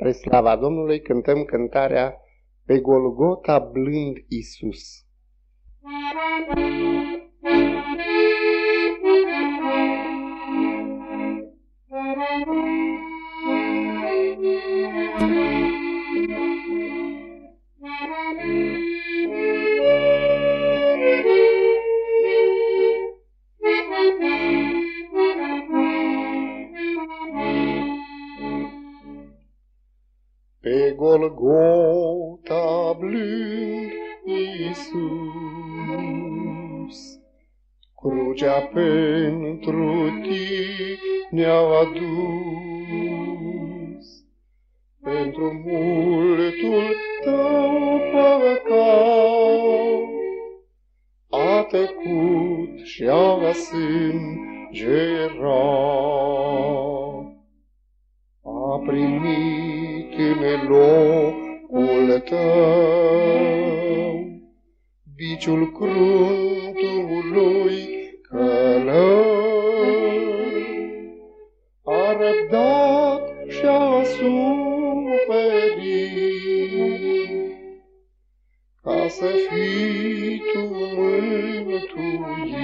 Spre slava Domnului cântăm cântarea Pe Golgota blând Iisus. Pe Golgota blând Iisus, crucea pentru tine-a adus, pentru multul tău păcat, a tăcut și-a sângerat. A primit în locul tău biciul cruntului călău. A răbdat și-a suferit ca să fii tu mântuit.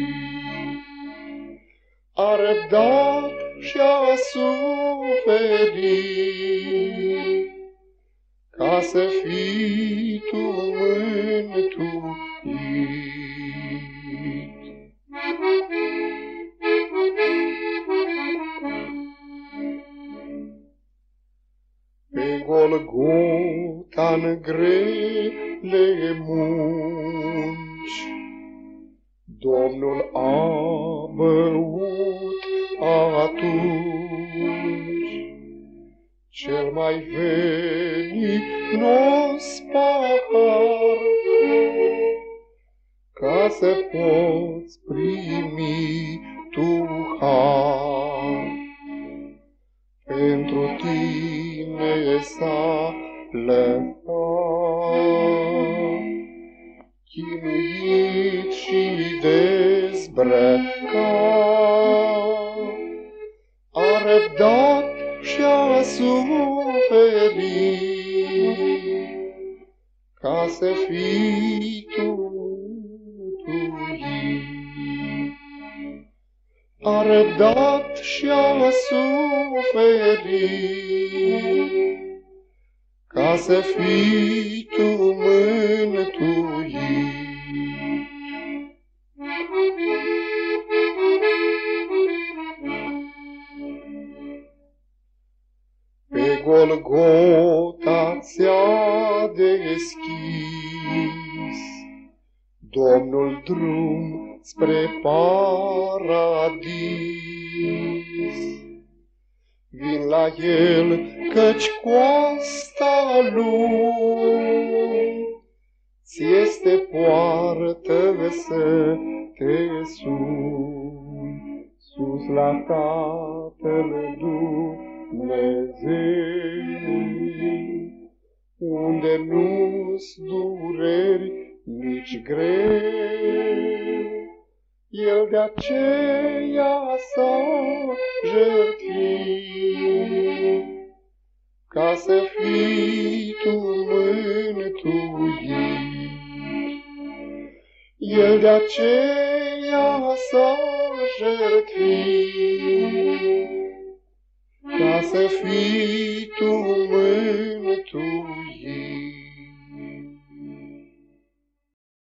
A răbdat și-a suferit ca să fii tu mântuit. Pe Golgota-n grele munci, Domnul a băut atunci cel mai veninos pahar, ca să poți primi tu har. Pentru tine s-a lăsat, chinuit și dezbrăcat. A răbdat și-a suferit ca să fii tu mântuit. A răbdat și-a suferit ca să fii tu mântuit. Pe Golgota ți-a deschis Domnul drum spre paradis. Vin la el, căci coasta lui ți-este poartă să te suni sus la Tatăl Dumnezeu, unde nu-s dureri nici greu. El de-aceea s-a jertfit ca să fii tu mântuit. El de-aceea s-a jertfit ca să fii tu